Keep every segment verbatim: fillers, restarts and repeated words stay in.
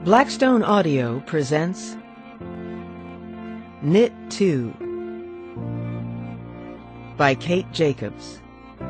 Blackstone Audio presents Knit two by Kate Jacobs.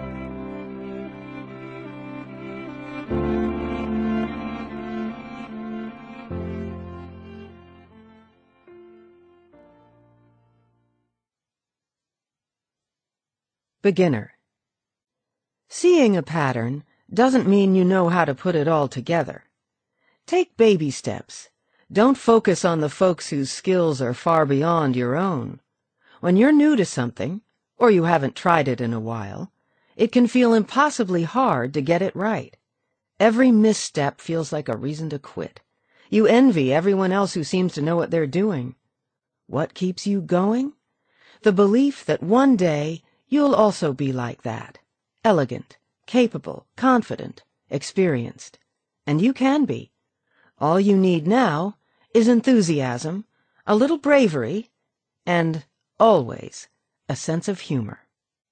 Beginner. Seeing a pattern doesn't mean you know how to put it all together. Take baby steps. Don't focus on the folks whose skills are far beyond your own. When you're new to something, or you haven't tried it in a while, it can feel impossibly hard to get it right. Every misstep feels like a reason to quit. You envy everyone else who seems to know what they're doing. What keeps you going? The belief that one day you'll also be like that. Elegant, capable, confident, experienced. And you can be. All you need now is enthusiasm, a little bravery, and, always, a sense of humor.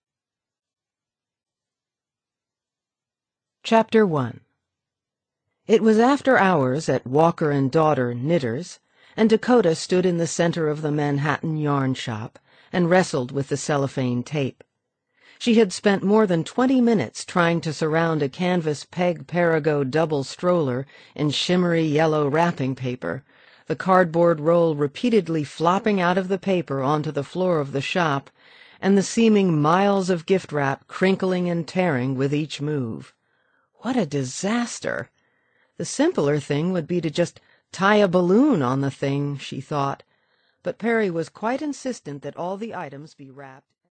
Chapter one. It was after hours at Walker and Daughter Knitters, and Dakota stood in the center of the Manhattan yarn shop and wrestled with the cellophane tape. She had spent more than twenty minutes trying to surround a canvas Peg-Perigo double stroller in shimmery yellow wrapping paper, the cardboard roll repeatedly flopping out of the paper onto the floor of the shop, and the seeming miles of gift wrap crinkling and tearing with each move. What a disaster! The simpler thing would be to just tie a balloon on the thing, she thought, but Perry was quite insistent that all the items be wrapped